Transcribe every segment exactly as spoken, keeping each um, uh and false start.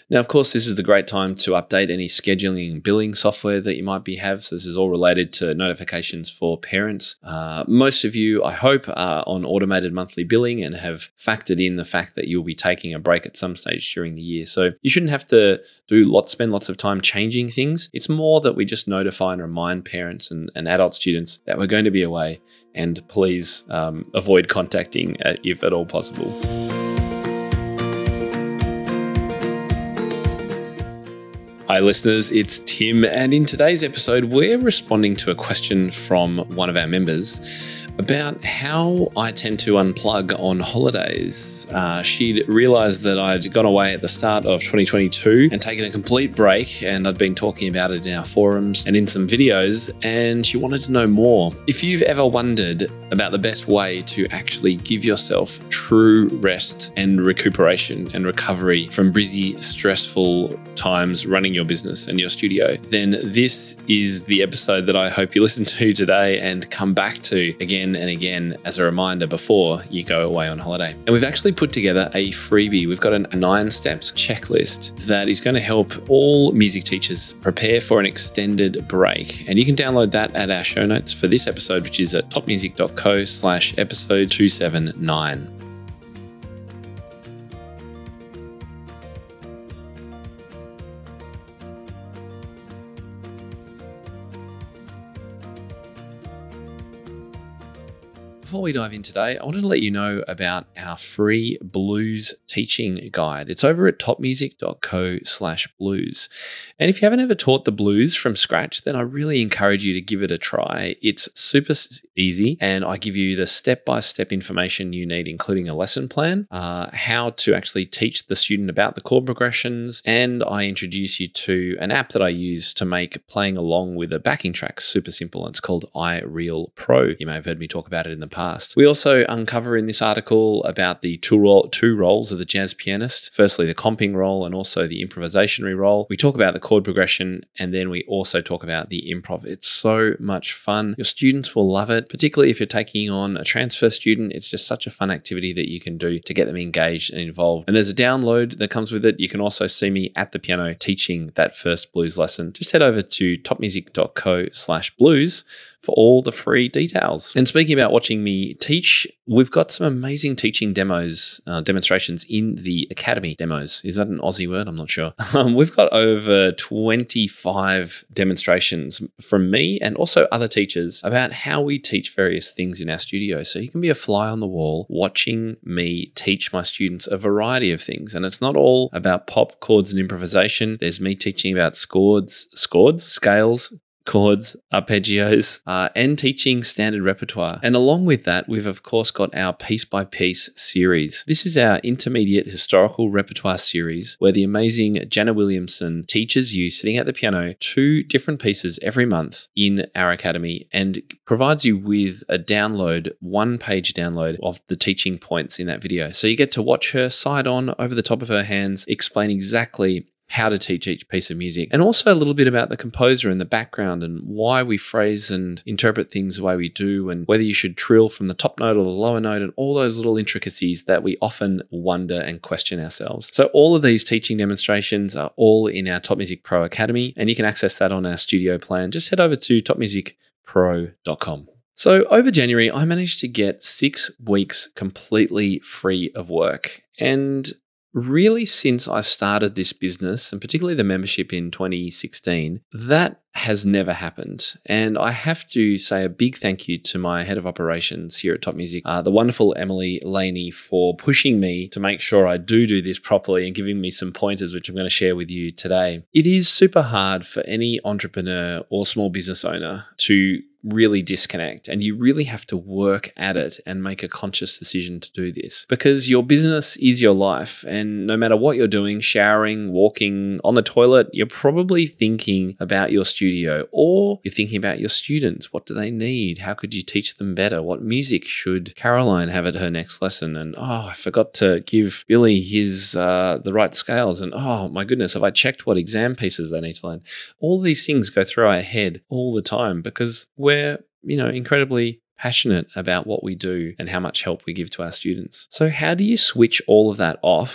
Now, of course, this is the great time to update any scheduling and billing software that you might be have. So this is all related to notifications for parents. Uh, most of you, I hope, are on automated monthly billing and have factored in the fact that you'll be taking a break at some stage during the year. So you shouldn't have to do lots, spend lots of time changing things. It's more that we just notify and remind parents and, and adult students that we're going to be away, and please um, avoid contacting uh, if at all possible. Hi listeners, it's Tim, and in today's episode we're responding to a question from one of our members about how I tend to unplug on holidays. Uh, she'd realised that I'd gone away at the start of twenty twenty-two and taken a complete break, and I'd been talking about it in our forums and in some videos, and she wanted to know more. If you've ever wondered about the best way to actually give yourself true rest and recuperation and recovery from busy, stressful times running your business and your studio, then this is the episode that I hope you listen to today and come back to again and again as a reminder before you go away on holiday. And we've actually put together a freebie. We've got a nine steps checklist that is going to help all music teachers prepare for an extended break. And you can download that at our show notes for this episode, which is at topmusic.co slash episode two seventy-nine. Before we dive in today, I wanted to let you know about our free blues teaching guide. It's over at topmusic.co slash blues. And if you haven't ever taught the blues from scratch, then I really encourage you to give it a try. It's super easy, and I give you the step-by-step information you need, including a lesson plan, uh, how to actually teach the student about the chord progressions, and I introduce you to an app that I use to make playing along with a backing track super simple. It's called iReal Pro. You may have heard me talk about it in the past. Past. We also uncover in this article about the two, role, two roles of the jazz pianist. Firstly, the comping role and also the improvisationary role. We talk about the chord progression, and then we also talk about the improv. It's so much fun. Your students will love it, particularly if you're taking on a transfer student. It's just such a fun activity that you can do to get them engaged and involved. And there's a download that comes with it. You can also see me at the piano teaching that first blues lesson. Just head over to topmusic.co slash blues for all the free details. And speaking about watching me teach, we've got some amazing teaching demos, uh, demonstrations in the Academy demos. Is that an Aussie word? I'm not sure. Um, we've got over twenty-five demonstrations from me and also other teachers about how we teach various things in our studio. So you can be a fly on the wall watching me teach my students a variety of things. And it's not all about pop, chords, and improvisation. There's me teaching about scores, scores, scales, chords, arpeggios, uh, and teaching standard repertoire. And along with that, we've of course got our Piece by Piece series. This is our intermediate historical repertoire series where the amazing Jana Williamson teaches you, sitting at the piano, two different pieces every month in our academy and provides you with a download, one page download of the teaching points in that video. So you get to watch her side on over the top of her hands, explain exactly how to teach each piece of music, and also a little bit about the composer and the background and why we phrase and interpret things the way we do, and whether you should trill from the top note or the lower note, and all those little intricacies that we often wonder and question ourselves. So all of these teaching demonstrations are all in our Top Music Pro Academy, and you can access that on our studio plan. Just head over to top music pro dot com. So over January, I managed to get six weeks completely free of work. And really, since I started this business, and particularly the membership in twenty sixteen, that has never happened. And I have to say a big thank you to my head of operations here at Top Music, uh, the wonderful Emily Laney, for pushing me to make sure I do do this properly and giving me some pointers, which I'm going to share with you today. It is super hard for any entrepreneur or small business owner to really disconnect, and you really have to work at it and make a conscious decision to do this, because your business is your life, and no matter what you're doing, showering, walking, on the toilet, you're probably thinking about your studio, or you're thinking about your students. What do they need? How could you teach them better? What music should Caroline have at her next lesson? And oh, I forgot to give Billy his uh, the right scales, and oh my goodness, have I checked what exam pieces they need to learn? All these things go through our head all the time because we're, you know, incredibly passionate about what we do and how much help we give to our students. So how do you switch all of that off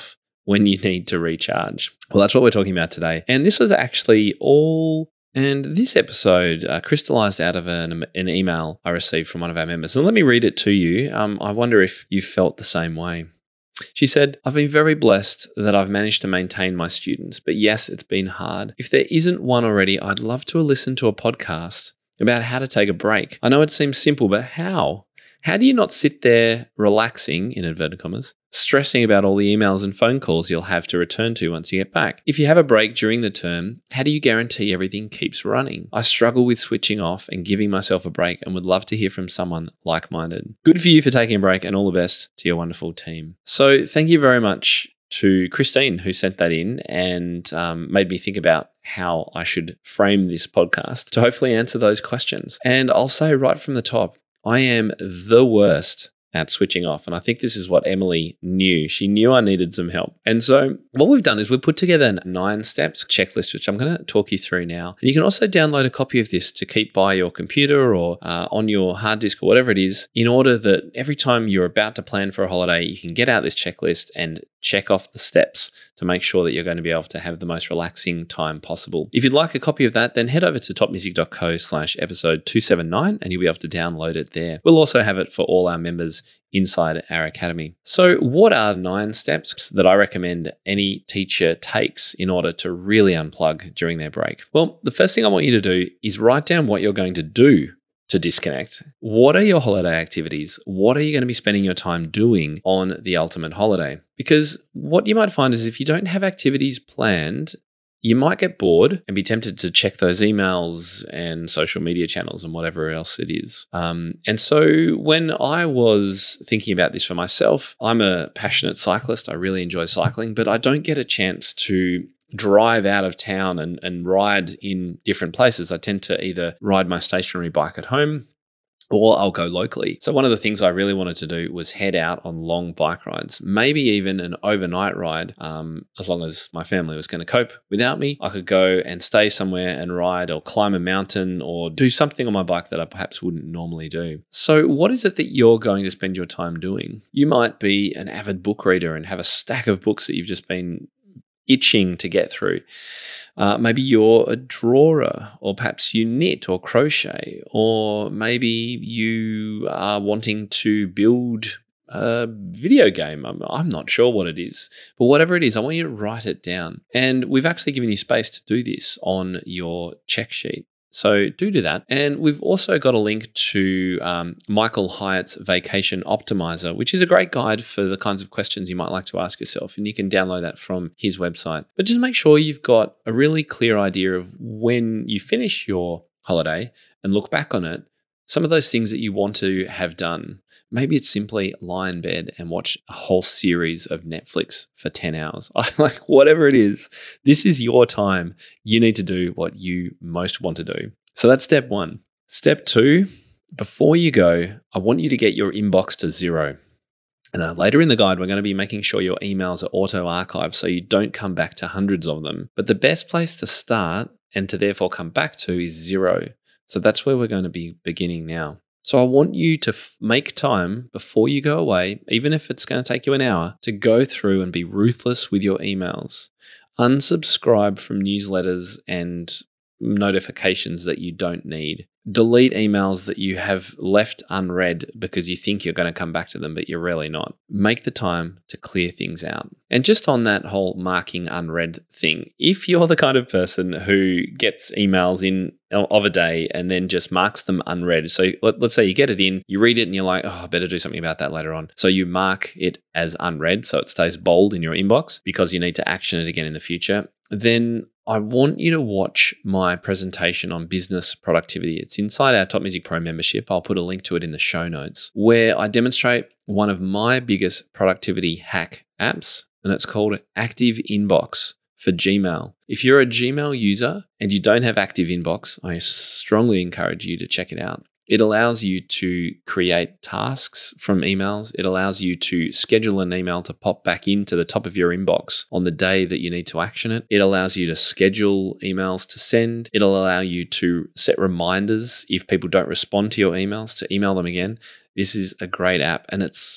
when you need to recharge. Well, that's what we're talking about today. And this was actually all, and this episode uh, crystallized out of an, an email I received from one of our members. And let me read it to you. Um, I wonder if you felt the same way. She said, I've been very blessed that I've managed to maintain my students, but yes, it's been hard. If there isn't one already, I'd love to listen to a podcast about how to take a break. I know it seems simple, but how? How do you not sit there relaxing, in inverted commas, stressing about all the emails and phone calls you'll have to return to once you get back? If you have a break during the term, how do you guarantee everything keeps running? I struggle with switching off and giving myself a break and would love to hear from someone like-minded. Good for you for taking a break, and all the best to your wonderful team. So thank you very much to Christine, who sent that in and um, made me think about how I should frame this podcast to hopefully answer those questions. And I'll say right from the top, I am the worst at switching off. And I think this is what Emily knew. She knew I needed some help. And so what we've done is we've put together a nine steps checklist, which I'm going to talk you through now. And you can also download a copy of this to keep by your computer or uh, on your hard disk or whatever it is, in order that every time you're about to plan for a holiday, you can get out this checklist and check off the steps to make sure that you're going to be able to have the most relaxing time possible. If you'd like a copy of that, then head over to topmusic.co slash episode two seventy-nine and you'll be able to download it there. We'll also have it for all our members inside our academy. So what are nine steps that I recommend any teacher takes in order to really unplug during their break? Well, the first thing I want you to do is write down what you're going to do to disconnect. What are your holiday activities? What are you going to be spending your time doing on the ultimate holiday? Because what you might find is if you don't have activities planned, you might get bored and be tempted to check those emails and social media channels and whatever else it is. Um, and so when I was thinking about this for myself, I'm a passionate cyclist. I really enjoy cycling, but I don't get a chance to drive out of town and, and ride in different places. I tend to either ride my stationary bike at home or I'll go locally. So one of the things I really wanted to do was head out on long bike rides, maybe even an overnight ride. Um, as long as my family was going to cope without me, I could go and stay somewhere and ride or climb a mountain or do something on my bike that I perhaps wouldn't normally do. So what is it that you're going to spend your time doing? You might be an avid book reader and have a stack of books that you've just been itching to get through. Uh, maybe you're a drawer, or perhaps you knit or crochet, or maybe you are wanting to build a video game. I'm, I'm not sure what it is, but whatever it is, I want you to write it down. And we've actually given you space to do this on your check sheet. So do do that. And we've also got a link to um, Michael Hyatt's Vacation Optimizer, which is a great guide for the kinds of questions you might like to ask yourself. And you can download that from his website. But just make sure you've got a really clear idea of when you finish your holiday and look back on it, some of those things that you want to have done. Maybe it's simply lie in bed and watch a whole series of Netflix for ten hours. Like whatever it is, this is your time. You need to do what you most want to do. So that's step one. Step two, before you go, I want you to get your inbox to zero. And uh, later in the guide, we're going to be making sure your emails are auto-archived so you don't come back to hundreds of them. But the best place to start and to therefore come back to is zero. So that's where we're going to be beginning now. So I want you to f- make time before you go away, even if it's going to take you an hour, to go through and be ruthless with your emails. Unsubscribe from newsletters and notifications that you don't need. Delete emails that you have left unread because you think you're going to come back to them, but you're really not. Make the time to clear things out. And just on that whole marking unread thing, if you're the kind of person who gets emails in of a day and then just marks them unread. So let, let's say you get it in, you read it and you're like, oh, I better do something about that later on. So you mark it as unread so it stays bold in your inbox because you need to action it again in the future. Then I want you to watch my presentation on business productivity. It's inside our Top Music Pro membership. I'll put a link to it in the show notes, where I demonstrate one of my biggest productivity hack apps, and it's called Active Inbox for Gmail. If you're a Gmail user and you don't have Active Inbox, I strongly encourage you to check it out. It allows you to create tasks from emails. It allows you to schedule an email to pop back into the top of your inbox on the day that you need to action it. It allows you to schedule emails to send. It'll allow you to set reminders if people don't respond to your emails to email them again. This is a great app, and it's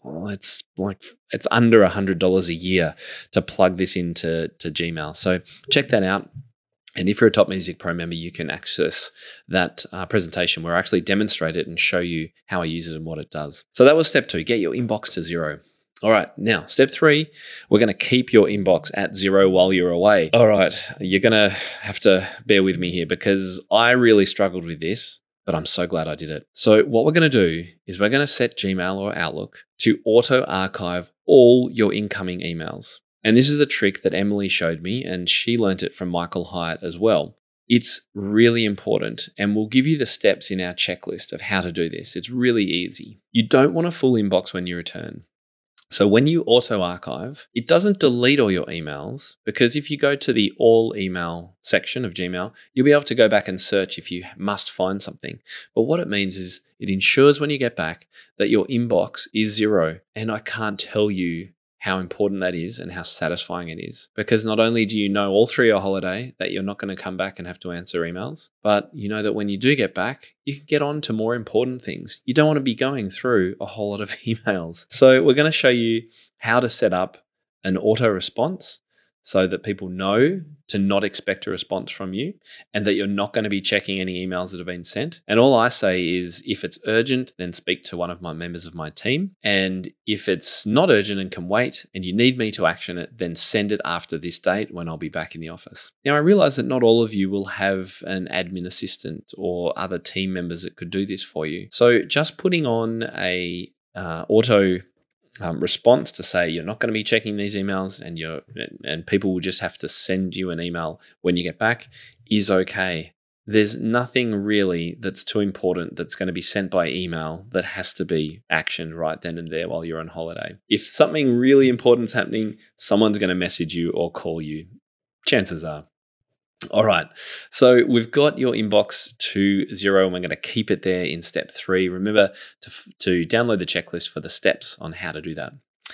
oh, it's like it's under a hundred dollars a year to plug this into to Gmail. So check that out. And if you're a Top Music Pro member, you can access that uh, presentation where I actually demonstrate it and show you how I use it and what it does. So that was step two, get your inbox to zero. All right, now step three, we're going to keep your inbox at zero while you're away. All right, you're going to have to bear with me here because I really struggled with this, but I'm so glad I did it. So what we're going to do is we're going to set Gmail or Outlook to auto archive all your incoming emails. And this is a trick that Emily showed me, and she learnt it from Michael Hyatt as well. It's really important, and we'll give you the steps in our checklist of how to do this. It's really easy. You don't want a full inbox when you return. So when you auto archive, it doesn't delete all your emails, because if you go to the all email section of Gmail, you'll be able to go back and search if you must find something. But what it means is it ensures when you get back that your inbox is zero. And I can't tell you how important that is and how satisfying it is, because not only do you know all through your holiday that you're not going to come back and have to answer emails, but you know that when you do get back, you can get on to more important things. You don't want to be going through a whole lot of emails. So we're going to show you how to set up an auto response so that people know to not expect a response from you and that you're not going to be checking any emails that have been sent. And all I say is if it's urgent, then speak to one of my members of my team. And if it's not urgent and can wait and you need me to action it, then send it after this date when I'll be back in the office. Now, I realize that not all of you will have an admin assistant or other team members that could do this for you. So just putting on a uh, auto Um, response to say you're not going to be checking these emails and you're and people will just have to send you an email when you get back is okay. There's nothing really that's too important that's going to be sent by email that has to be actioned right then and there while you're on holiday. If something really important's happening, someone's going to message you or call you. Chances are. All right, so we've got your inbox to zero and we're going to keep it there in step three. Remember to, to download the checklist for the steps on how to do that.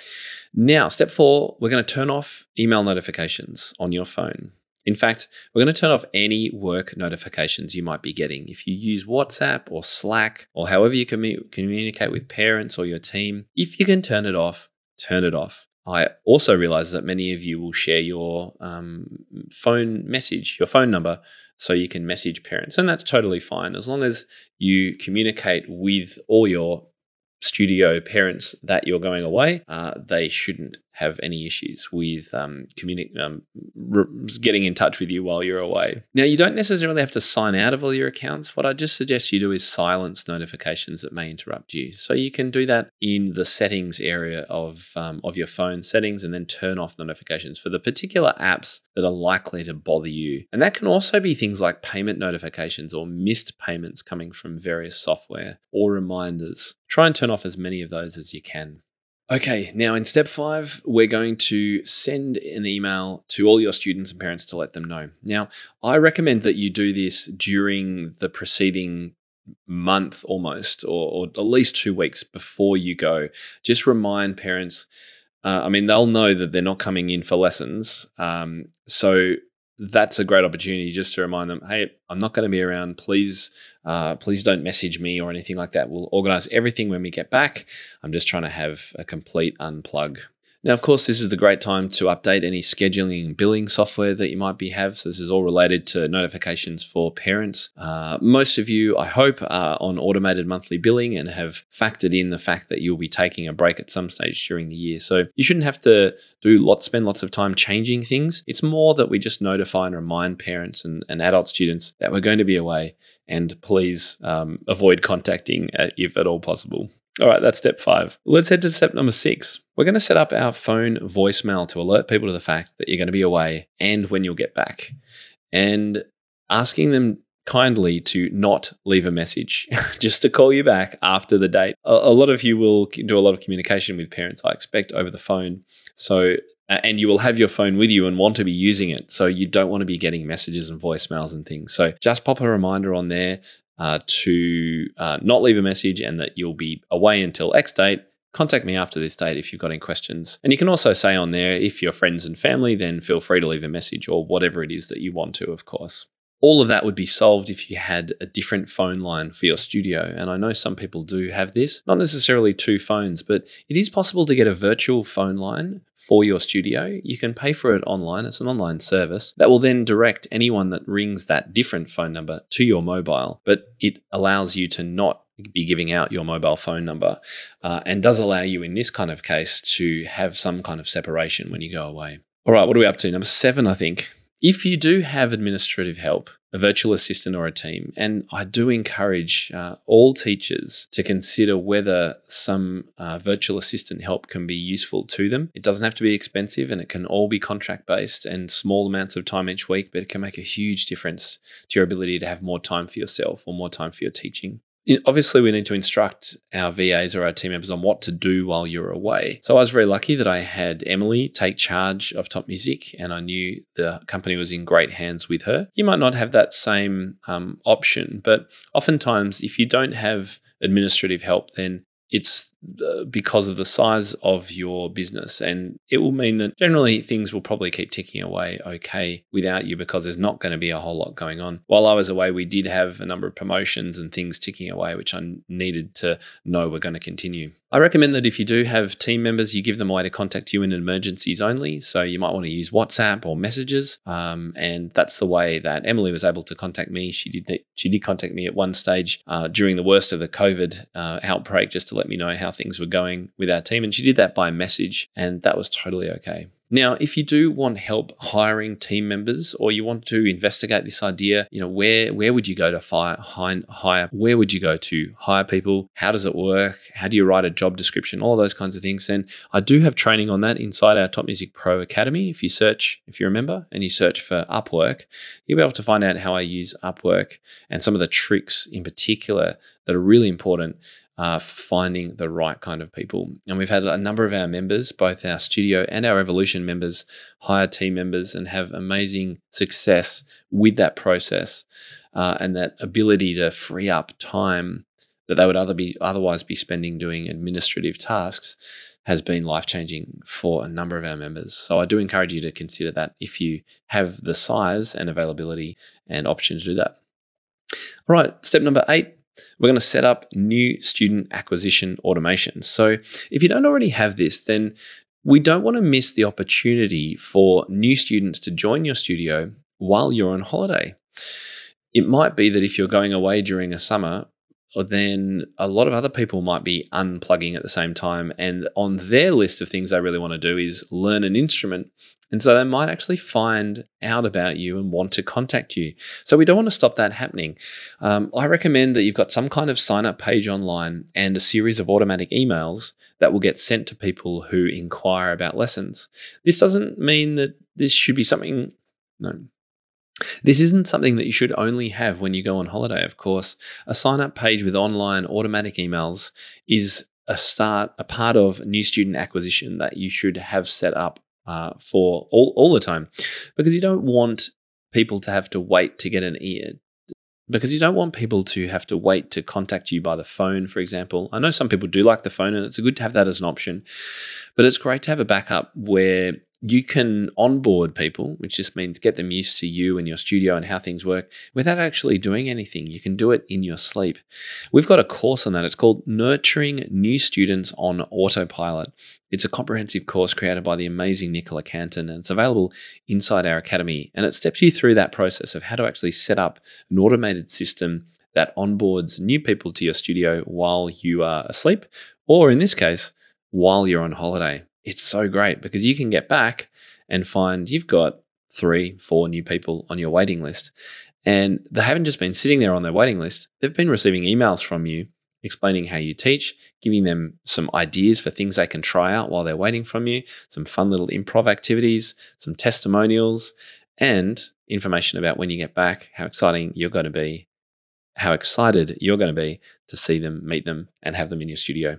Now, step four, we're going to turn off email notifications on your phone. In fact, we're going to turn off any work notifications you might be getting. If you use WhatsApp or Slack or however you commu- communicate with parents or your team, if you can turn it off, turn it off. I also realize that many of you will share your um, phone message, your phone number, so you can message parents. And that's totally fine. As long as you communicate with all your studio parents that you're going away, uh, they shouldn't have any issues with um, communi- um, r- getting in touch with you while you're away. Now, you don't necessarily have to sign out of all your accounts. What I just suggest you do is silence notifications that may interrupt you. So you can do that in the settings area of, um, of your phone settings and then turn off notifications for the particular apps that are likely to bother you. And that can also be things like payment notifications or missed payments coming from various software or reminders. Try and turn off as many of those as you can. Okay, now in step five, we're going to send an email to all your students and parents to let them know. Now, I recommend that you do this during the preceding month almost, or, or at least two weeks before you go. Just remind parents, uh, I mean, they'll know that they're not coming in for lessons. Um, so that's a great opportunity just to remind them, hey, I'm not going to be around. Please, uh, please don't message me or anything like that. We'll organize everything when we get back. I'm just trying to have a complete unplug. Now, of course, this is the great time to update any scheduling and billing software that you might be have. So this is all related to notifications for parents. Uh, most of you, I hope, are on automated monthly billing and have factored in the fact that you'll be taking a break at some stage during the year. So you shouldn't have to do lots, spend lots of time changing things. It's more that we just notify and remind parents and, and adult students that we're going to be away, and please um, avoid contacting uh, if at all possible. All right, that's step five. Let's head to step number six. We're going to set up our phone voicemail to alert people to the fact that you're going to be away and when you'll get back, and asking them kindly to not leave a message, just to call you back after the date. A, a lot of you will do a lot of communication with parents, I expect, over the phone. So, and you will have your phone with you and want to be using it. So you don't want to be getting messages and voicemails and things. So just pop a reminder on there uh, to uh, not leave a message and that you'll be away until X date. Contact me after this date if you've got any questions. And you can also say on there, if you're friends and family, then feel free to leave a message or whatever it is that you want to, of course. All of that would be solved if you had a different phone line for your studio. And I know some people do have this, not necessarily two phones, but it is possible to get a virtual phone line for your studio. You can pay for it online. It's an online service that will then direct anyone that rings that different phone number to your mobile, but it allows you to not be giving out your mobile phone number uh, and does allow you in this kind of case to have some kind of separation when you go away. All right, what are we up to? Number seven, I think. If you do have administrative help, a virtual assistant or a team, and I do encourage uh, all teachers to consider whether some uh, virtual assistant help can be useful to them. It doesn't have to be expensive and it can all be contract-based and small amounts of time each week, but it can make a huge difference to your ability to have more time for yourself or more time for your teaching. Obviously, we need to instruct our V As or our team members on what to do while you're away. So I was very lucky that I had Emily take charge of Top Music, and I knew the company was in great hands with her. You might not have that same um, option, but oftentimes if you don't have administrative help, then it's uh, because of the size of your business, and it will mean that generally things will probably keep ticking away okay without you because there's not going to be a whole lot going on. While I was away, we did have a number of promotions and things ticking away, which I needed to know were going to continue. I recommend that if you do have team members, you give them a way to contact you in emergencies only. So you might want to use WhatsApp or messages, um, and that's the way that Emily was able to contact me. She did she did contact me at one stage uh, during the worst of the COVID uh, outbreak, just to let me know how things were going with our team, and she did that by message, and that was totally okay. Now, if you do want help hiring team members, or you want to investigate this idea, you know, where where would you go to fire, hire? Where would you go to hire people? How does it work? How do you write a job description? All those kinds of things. Then I do have training on that inside our Top Music Pro Academy. If you search, if you remember, and you search for Upwork, you'll be able to find out how I use Upwork and some of the tricks in particular that are really important Uh, for finding the right kind of people. And we've had a number of our members, both our studio and our Evolution members, hire team members and have amazing success with that process uh, and that ability to free up time that they would other be, otherwise be spending doing administrative tasks has been life-changing for a number of our members. So I do encourage you to consider that if you have the size and availability and option to do that. All right, step number eight. We're going to set up new student acquisition automation. So if you don't already have this, then we don't want to miss the opportunity for new students to join your studio while you're on holiday. It might be that if you're going away during a summer, then a lot of other people might be unplugging at the same time, and on their list of things they really want to do is learn an instrument. And so they might actually find out about you and want to contact you. So we don't want to stop that happening. Um, I recommend that you've got some kind of sign-up page online and a series of automatic emails that will get sent to people who inquire about lessons. This doesn't mean that this should be something, no. This isn't something that you should only have when you go on holiday, of course. A sign-up page with online automatic emails is a start, a part of new student acquisition that you should have set up Uh, for all, all the time, because you don't want people to have to wait to get an ear, because you don't want people to have to wait to contact you by the phone, for example. I know some people do like the phone, and it's good to have that as an option, but it's great to have a backup where you can onboard people, which just means get them used to you and your studio and how things work without actually doing anything. You can do it in your sleep. We've got a course on that. It's called Nurturing New Students on Autopilot. It's a comprehensive course created by the amazing Nicola Canton, and it's available inside our academy. And it steps you through that process of how to actually set up an automated system that onboards new people to your studio while you are asleep, or in this case, while you're on holiday. It's so great because you can get back and find you've got three, four new people on your waiting list. And they haven't just been sitting there on their waiting list. They've been receiving emails from you explaining how you teach, giving them some ideas for things they can try out while they're waiting from you, some fun little improv activities, some testimonials, and information about when you get back, how exciting you're going to be, how excited you're going to be to see them, meet them, and have them in your studio.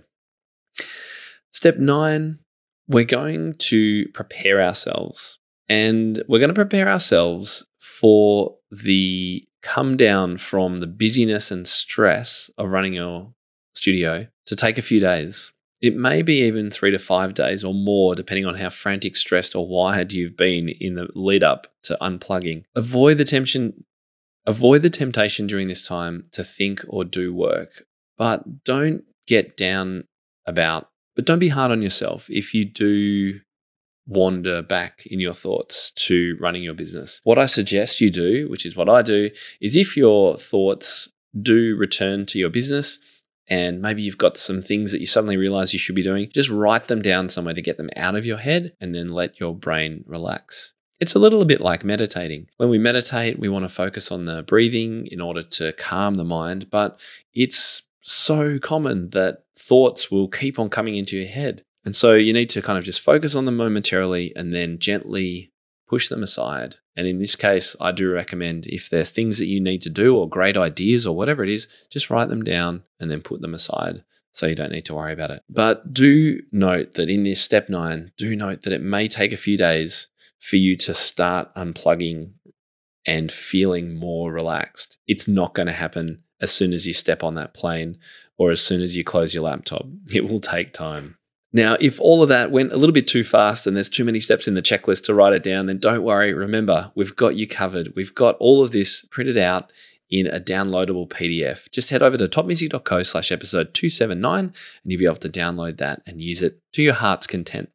Step nine, we're going to prepare ourselves, and we're going to prepare ourselves for the come down from the busyness and stress of running your studio to take a few days. It may be even three to five days or more, depending on how frantic, stressed, or wired you've been in the lead up to unplugging. Avoid the temptation Avoid the temptation during this time to think or do work, but don't get down about, but don't be hard on yourself if you do wander back in your thoughts to running your business. What I suggest you do, which is what I do, is if your thoughts do return to your business and maybe you've got some things that you suddenly realize you should be doing, just write them down somewhere to get them out of your head and then let your brain relax. It's a little bit like meditating. When we meditate, we want to focus on the breathing in order to calm the mind, but it's so common that thoughts will keep on coming into your head. And so you need to kind of just focus on them momentarily and then gently push them aside. And in this case, I do recommend if there's things that you need to do or great ideas or whatever it is, just write them down and then put them aside so you don't need to worry about it. But do note that in this step nine, do note that it may take a few days for you to start unplugging and feeling more relaxed. It's not going to happen as soon as you step on that plane or as soon as you close your laptop. It will take time. Now, if all of that went a little bit too fast and there's too many steps in the checklist to write it down, then don't worry. Remember, we've got you covered. We've got all of this printed out in a downloadable P D F. Just head over to topmusic.co slash episode 279 and you'll be able to download that and use it to your heart's content.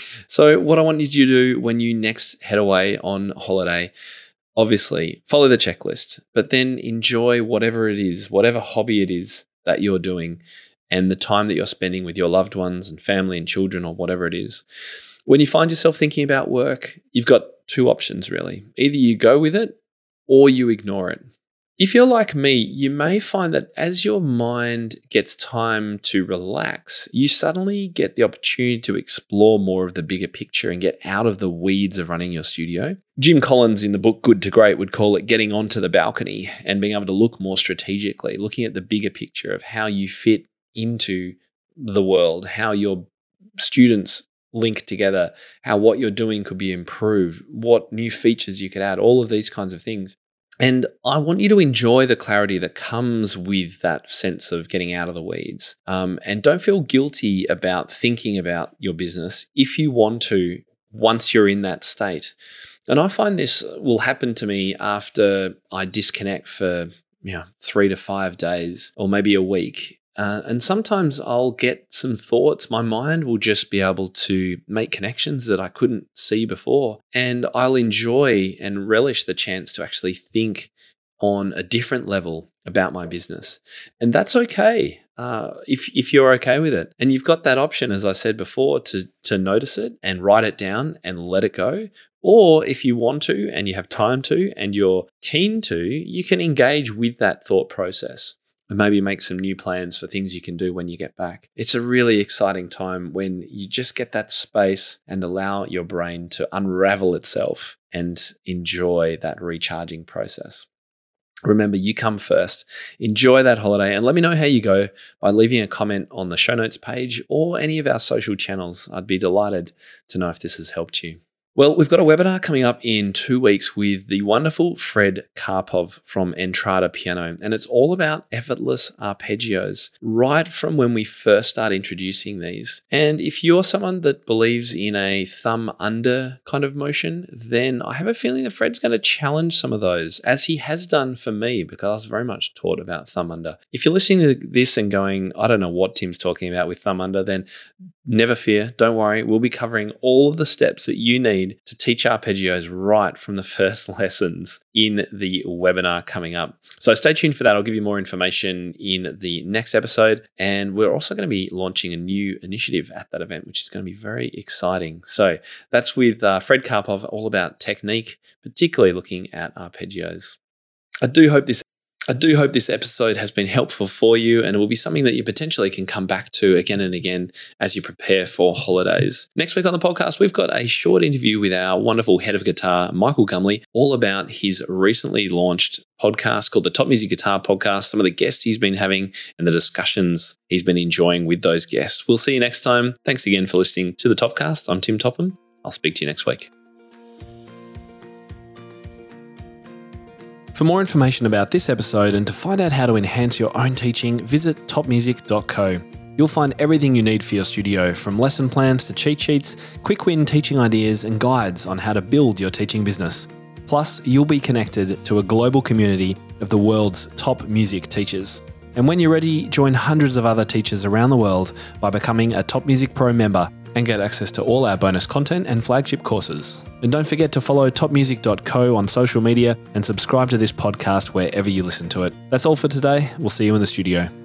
So what I want you to do when you next head away on holiday, obviously follow the checklist, but then enjoy whatever it is, whatever hobby it is that you're doing and the time that you're spending with your loved ones and family and children or whatever it is. When you find yourself thinking about work, you've got two options really. Either you go with it or you ignore it. If you're like me, you may find that as your mind gets time to relax, you suddenly get the opportunity to explore more of the bigger picture and get out of the weeds of running your studio. Jim Collins in the book Good to Great would call it getting onto the balcony and being able to look more strategically, looking at the bigger picture of how you fit into the world, how your students link together, how what you're doing could be improved, what new features you could add, all of these kinds of things. And I want you to enjoy the clarity that comes with that sense of getting out of the weeds. Um, and don't feel guilty about thinking about your business if you want to, once you're in that state. And I find this will happen to me after I disconnect for you know, three to five days or maybe a week. Uh, and sometimes I'll get some thoughts. My mind will just be able to make connections that I couldn't see before. And I'll enjoy and relish the chance to actually think on a different level about my business. And that's okay uh, if if you're okay with it. And you've got that option, as I said before, to, to notice it and write it down and let it go. Or if you want to and you have time to and you're keen to, you can engage with that thought process. And maybe make some new plans for things you can do when you get back. It's a really exciting time when you just get that space and allow your brain to unravel itself and enjoy that recharging process. Remember, you come first. Enjoy that holiday and let me know how you go by leaving a comment on the show notes page or any of our social channels. I'd be delighted to know if this has helped you. Well, we've got a webinar coming up in two weeks with the wonderful Fred Karpov from Entrada Piano, and it's all about effortless arpeggios right from when we first start introducing these. And if you're someone that believes in a thumb under kind of motion, then I have a feeling that Fred's going to challenge some of those, as he has done for me, because I was very much taught about thumb under. If you're listening to this and going, I don't know what Tim's talking about with thumb under, then never fear, don't worry. We'll be covering all of the steps that you need to teach arpeggios right from the first lessons in the webinar coming up. So stay tuned for that. I'll give you more information in the next episode. And we're also going to be launching a new initiative at that event, which is going to be very exciting. So that's with uh, Fred Karpov, all about technique, particularly looking at arpeggios. I do hope this I do hope this episode has been helpful for you and it will be something that you potentially can come back to again and again as you prepare for holidays. Next week on the podcast, we've got a short interview with our wonderful head of guitar, Michael Gumley, all about his recently launched podcast called the Top Music Guitar Podcast, some of the guests he's been having and the discussions he's been enjoying with those guests. We'll see you next time. Thanks again for listening to the Topcast. I'm Tim Topham. I'll speak to you next week. For more information about this episode and to find out how to enhance your own teaching, visit top music dot co. You'll find everything you need for your studio, from lesson plans to cheat sheets, quick win teaching ideas, and guides on how to build your teaching business. Plus, you'll be connected to a global community of the world's top music teachers. And when you're ready, join hundreds of other teachers around the world by becoming a Top Music Pro member and get access to all our bonus content and flagship courses. And don't forget to follow top music dot co on social media and subscribe to this podcast wherever you listen to it. That's all for today. We'll see you in the studio.